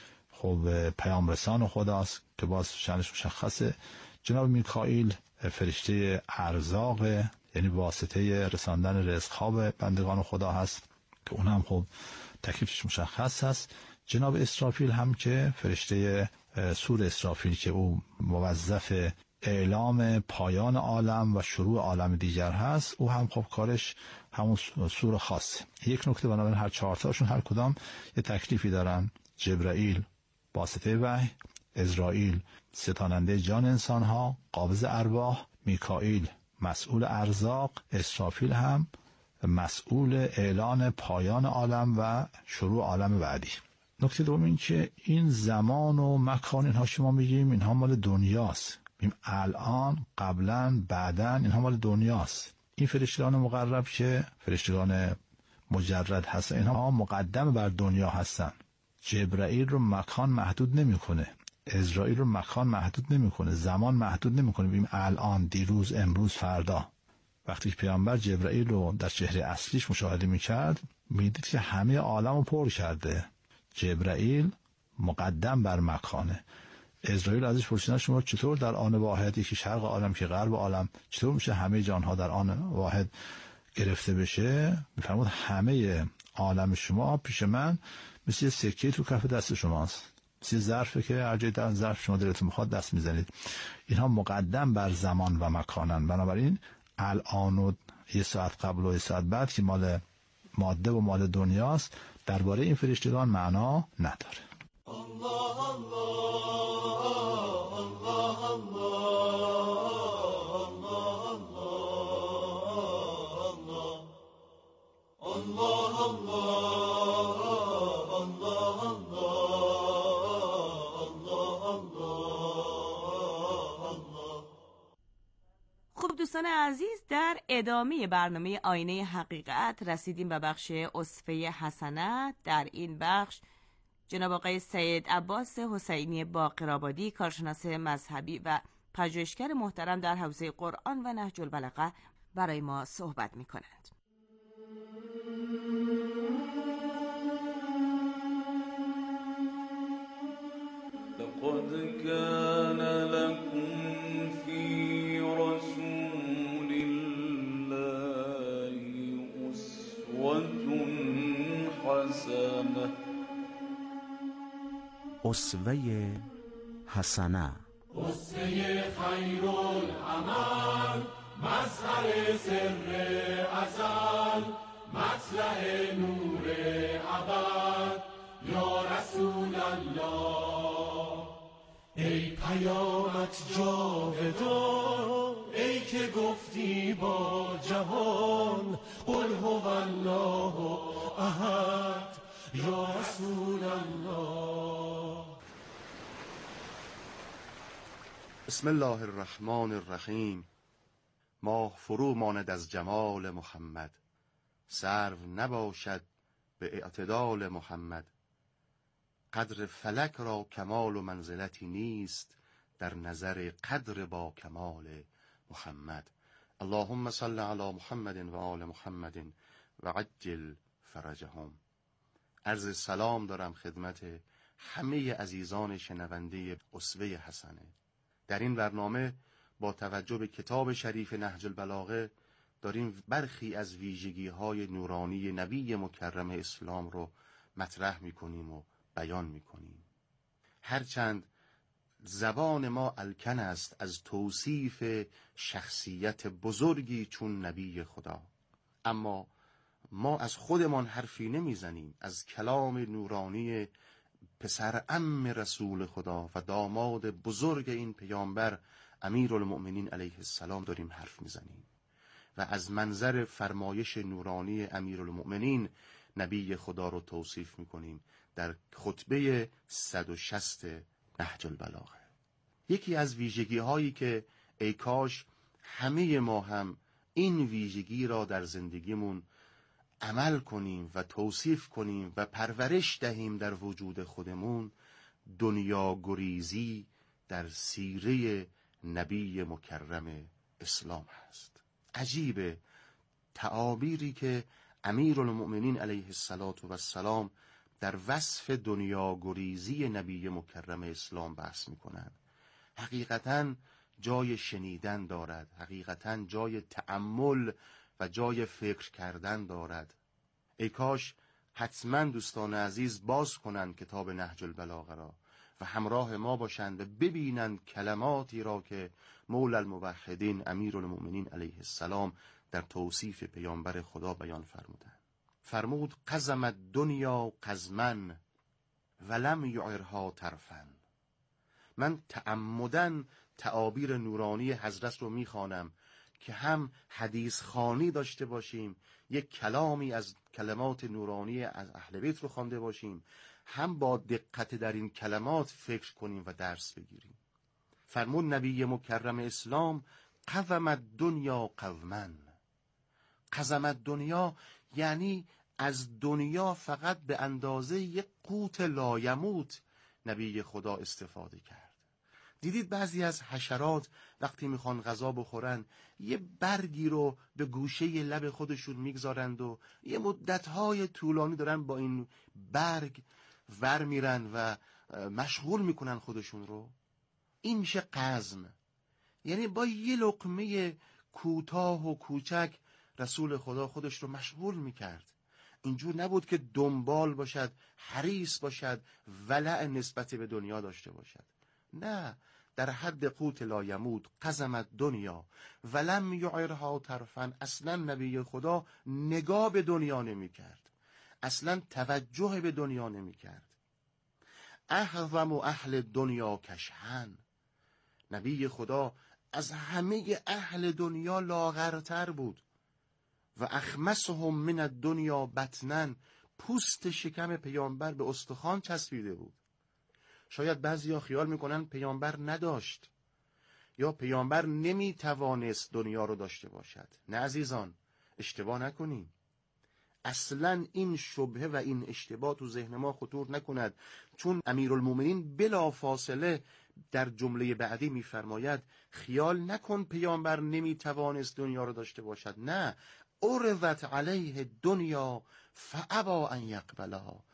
خب پیام رسان خداست که باز شأنش مشخصه. جناب میکائیل فرشته ارزاق، یعنی واسطه رساندن رزق‌ها به بندگان خدا هست که اون هم خب تکلیفش مشخص هست. جناب اسرافیل هم که فرشته سور اسرافیل که او موظف اعلام پایان عالم و شروع عالم دیگر هست، او هم خب کارش همون سور خاصه. یک نکته بنابراین هر 4 تاشون هر کدام یه تکلیفی دارن. جبرائیل واسطه وحی، اسرائیل ستاننده جان انسان ها، قابض ارواح، میکائیل مسئول ارزاق، اسرافیل هم مسئول اعلان پایان عالم و شروع عالم بعدی. نکته دوم این که این زمان و مکان اینها شما میگیم اینها مال دنیاست. بیم الان، قبلا، بعدا، اینها مال دنیاست. این فرشتگان مقرب که فرشتگان مجرد هستن، اینها مقدم بر دنیا هستن. جبرائیل رو مکان محدود نمیکنه، اسرائیل رو مکان محدود نمیکنه، زمان محدود نمیکنه. بیم الان، دیروز، امروز، فردا. وقتی پیامبر جبرائیل رو در چهره اصلیش مشاهده میکرد، میدید که همه عالم رو پر کرده. جبرائیل مقدم بر مکانه. اسرائیل ازش پرسیدن شما چطور در آن واحد، یکی شرق عالم که غرب عالم، چطور میشه همه جانها در آن واحد گرفته بشه؟ میفرمود همه عالم شما پیش من مثل سکه تو کف دست شماست، مثل ظرفه که هر جای در ظرف شما دلتون میخواد دست میزنید. اینها مقدم بر زمان و مکانن. بنابراین الان و 1 ساعت قبل و 1 ساعت بعد که مال ماده و مال دنیاست، درباره این فرشتگان معنا نداره. الله الله الله الله الله. خب دوستان عزیز، در ادامه برنامه آینه حقیقت رسیدیم به بخش اصفه حسنه. در این بخش جناب آقای سید عباس حسینی باقرآبادی، کارشناس مذهبی و پژوهشگر محترم در حوزه قرآن و نهج البلاغه برای ما صحبت می کنند. لقد كان لكم في رسول الله أسوة حسنة. اسوه حسنه، اسوه خیر العمل، مظهر سر ازل، مطلع نور ابد، یا رسول الله. ای پیامت جاودان، ای که گفتی با جهان قل هو الله احد، یا رسول الله. بسم الله الرحمن الرحیم. ماه فرو ماند از جمال محمد، سرو نباشد به اعتدال محمد. قدر فلک را کمال و منزلتی نیست در نظر قدر با کمال محمد. اللهم صل علی محمد و آل محمد و عجل فرجهم. عرض سلام دارم خدمت همه عزیزان شنونده اسوه حسنه. در این برنامه با توجه به کتاب شریف نهج البلاغه داریم برخی از ویژگی‌های نورانی نبی مکرم اسلام رو مطرح می‌کنیم و بیان می‌کنیم. هرچند زبان ما الکن است از توصیف شخصیت بزرگی چون نبی خدا، اما ما از خودمان حرفی نمیزنیم. از کلام نورانی پسر عم رسول خدا و داماد بزرگ این پیامبر امیرالمؤمنین علیه السلام داریم حرف میزنیم و از منظر فرمایش نورانی امیرالمؤمنین نبی خدا رو توصیف میکنیم در خطبه 160 نهج البلاغه. یکی از ویژگی هایی که ای کاش همه ما هم این ویژگی را در زندگیمون عمل کنیم و توصیف کنیم و پرورش دهیم در وجود خودمون، دنیا گریزی در سیره نبی مکرم اسلام هست. عجیبه تعابیری که امیرالمؤمنین علیه السلام در وصف دنیا گریزی نبی مکرم اسلام بحث میکنن. حقیقتاً جای شنیدن دارد، حقیقتاً جای تأمل و جای فکر کردن دارد. ای کاش حتما دوستان عزیز باز کنند کتاب نهج البلاغه را و همراه ما باشند و ببینند کلماتی را که مولا الموحدین امیرالمؤمنین علیه السلام در توصیف پیامبر خدا بیان فرمودند. فرمود قزم الدنیا قزمن ولم یعرها طرفا. من تعمدن تعابیر نورانی حضرت رو میخوانم که هم حدیث خوانی داشته باشیم، یک کلامی از کلمات نورانی از اهل بیت رو خوانده باشیم، هم با دقت در این کلمات فکر کنیم و درس بگیریم. فرمود نبی مکرم اسلام قوم الدنیا قومن. قزم الدنیا یعنی از دنیا فقط به اندازه یک قوت لایموت نبی خدا استفاده کرد. دیدید بعضی از حشرات وقتی میخوان غذا بخورن یه برگی رو به گوشه لب خودشون میگذارند و یه مدتهای طولانی دارن با این برگ ور میرن و مشغول میکنن خودشون رو. این میشه قزم، یعنی با یه لقمه کوتاه و کوچک رسول خدا خودش رو مشغول میکرد. اینجور نبود که دنبال باشد، حریص باشد، ولع نسبت به دنیا داشته باشد. نه، در حد قوت لایموت قزم الدنیا ولم یعرها طرفا. اصلا نبی خدا نگاه به دنیا نمی کرد، اصلا توجه به دنیا نمی کرد. احرم و اهل دنیا کشهن. نبی خدا از همه اهل دنیا لاغرتر بود. و اخمسهم من الدنیا بطنن. پوست شکم پیامبر به استخوان چسبیده بود. شاید بعضیا خیال میکنن پیامبر نداشت یا پیامبر نمیتوانست دنیا رو داشته باشد. نه عزیزان، اشتباه نکنیم. اصلا این شبهه و این اشتباه تو ذهن ما خطور نکند، چون امیرالمومنین بلا فاصله در جمله بعدی میفرماید خیال نکن پیامبر نمیتوانست دنیا رو داشته باشد. نه، عرضت علیه دنیا فابا ان یقبلها.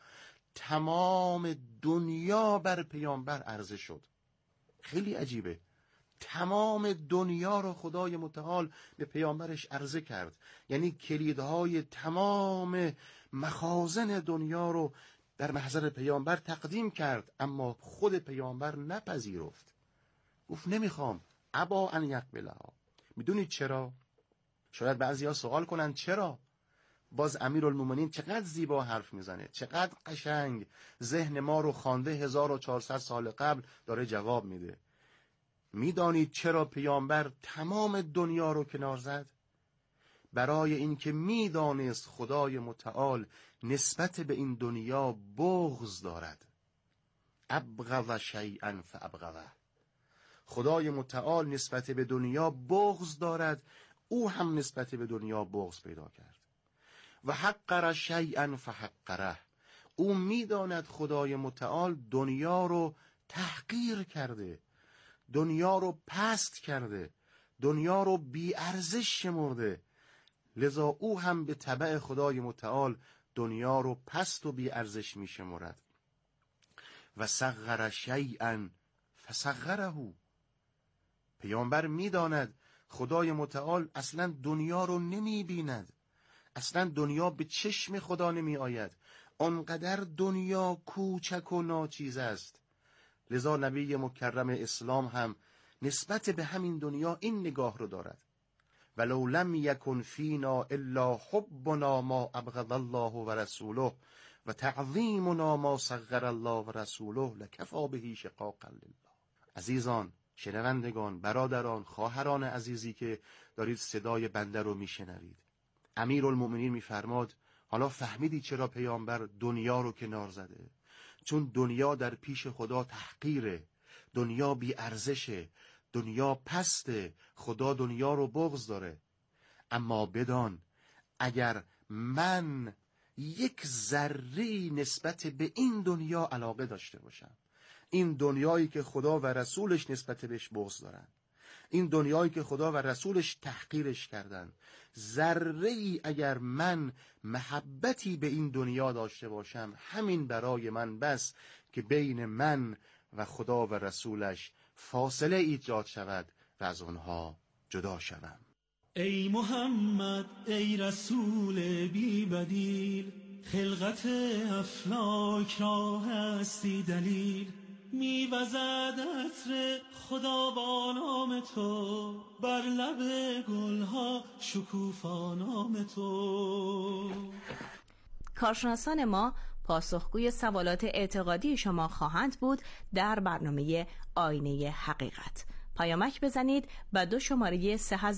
تمام دنیا بر پیامبر عرضه شد. خیلی عجیبه، تمام دنیا رو خدای متعال به پیامبرش عرضه کرد، یعنی کلیدهای تمام مخازن دنیا رو در محضر پیامبر تقدیم کرد، اما خود پیامبر نپذیرفت، گفت نمیخوام، ابا ان یقبلها. میدونید چرا؟ شاید بعضیا سوال کنن چرا؟ باز امیرالمومنین چقدر زیبا حرف میزنه، چقدر قشنگ ذهن ما رو خوانده 1400 سال قبل داره جواب میده. میدانید چرا پیامبر تمام دنیا رو کنار زد؟ برای اینکه میدانست خدای متعال نسبت به این دنیا بغض دارد. ابغض شیئا فابغضه. خدای متعال نسبت به دنیا بغض دارد، او هم نسبت به دنیا بغض پیدا کرد. و حقر شیئا فحقره. او میداند خدای متعال دنیا رو تحقیر کرده، دنیا رو پست کرده، دنیا رو بی ارزش شمرده، لذا او هم به تبع خدای متعال دنیا رو پست و بی ارزش می شمرد. و صغر شیئا فصغره. پیامبر میداند خدای متعال اصلا دنیا رو نمی بیند، اصلا دنیا به چشم خدا نمی آید، آنقدر دنیا کوچک و ناچیز است. لذا نبی مکرم اسلام هم نسبت به همین دنیا این نگاه رو دارد: ولو لم یکن فینا الا حبنا ما ابغض الله و رسوله و تعظیمنا ما صغر الله و رسوله لکفی به شقاقا لله. عزیزان، شنوندگان، برادران، خواهران عزیزی که دارید صدای بنده رو میشنوید، امیرالمؤمنین میفرماد حالا فهمیدی چرا پیامبر دنیا رو کنار زده؟ چون دنیا در پیش خدا تحقیره، دنیا بی ارزشه، دنیا پسته، خدا دنیا رو بغض داره. اما بدان اگر من یک ذره نسبت به این دنیا علاقه داشته باشم، این دنیایی که خدا و رسولش نسبت بهش بغض دارن، این دنیایی که خدا و رسولش تحقیرش کردن، ذره‌ای اگر من محبتی به این دنیا داشته باشم، همین برای من بس که بین من و خدا و رسولش فاصله ایجاد شود و از آنها جدا شوم. ای محمد، ای رسول بی بدیل، خلقت افلاک را هستی دلیل، میوزد عطر خدا با نام تو، بر لب گلها شکوفا نام تو. کارشناسان ما پاسخگوی سوالات اعتقادی شما خواهند بود در برنامه آینه حقیقت. پیامک بزنید به 2 شماره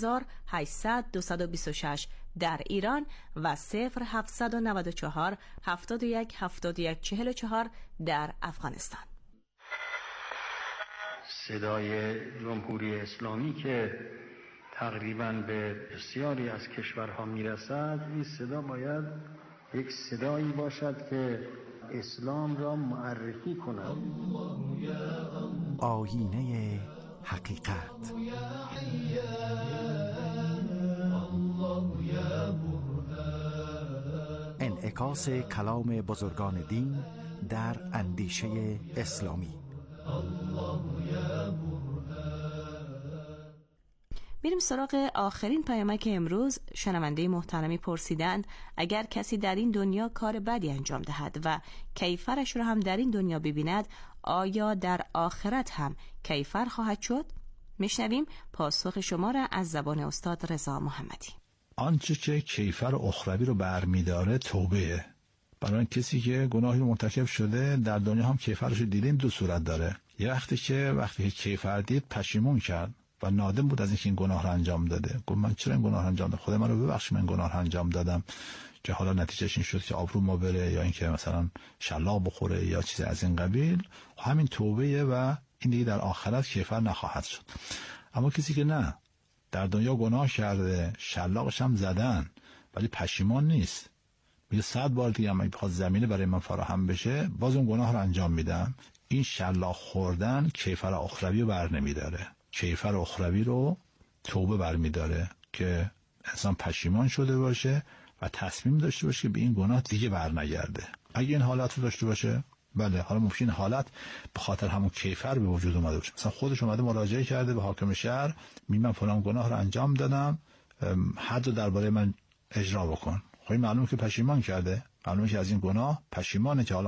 3800-226 در ایران و 0794 71 71 44 در افغانستان. صدای جمهوری اسلامی که تقریباً به بسیاری از کشورها میرسد، این صدا باید یک صدایی باشد که اسلام را معرفی کند. آینه حقیقت. انعکاس کلام بزرگان دین در اندیشه اسلامی. بریم سراغ آخرین پیامک امروز. شنونده محترمی پرسیدند اگر کسی در این دنیا کار بدی انجام دهد و کیفرش رو هم در این دنیا ببیند، آیا در آخرت هم کیفر خواهد شد؟ میشنویم پاسخ شما را از زبان استاد رضا محمدی. آنچه که کیفر اخروی رو برمیداره توبه. برای کسی که گناهی رو مرتکب شده در دنیا هم کیفرش دیدیم 2 صورت داره. یه وقتی که کیفر دید پشیمون کرد و نادم بود از اینکه این گناه رو انجام داده، گفت من چرا این گناه رو انجام دادم، خدا من رو ببخش، من گناه رو انجام دادم که حالا نتیجهش این شد که آبرو ما بره یا اینکه مثلا شلاق بخوره یا چیز از این قبیل. همین توبه و این دیگه در آخرت کیفر نخواهد شد. اما کسی که نه، در دنیا گناه کرده، شلاقش هم زدن ولی پشیمان نیست، میگه 100 بار دیگه اگه بخواد زمینه برای من فراهم بشه باز اون گناه رو انجام میدم، این شلاق خوردن کیفر اخروی رو بر نمیداره. کیفر اخروی رو توبه برمیداره که انسان پشیمان شده باشه و تصمیم داشته باشه که به این گناه دیگه برنگرده. اگه این حالت رو داشته باشه، بله، حالا ممکن حالت به خاطر همون کیفر به وجود اومده باشه، مثلا خودش اومده مراجعه کرده به حاکم شهر، من فلان گناه رو انجام دادم، حد رو درباره من اجرا بکن. خب معلومه که پشیمان کرده، معلومه که از این گناه پشیمانه که حالا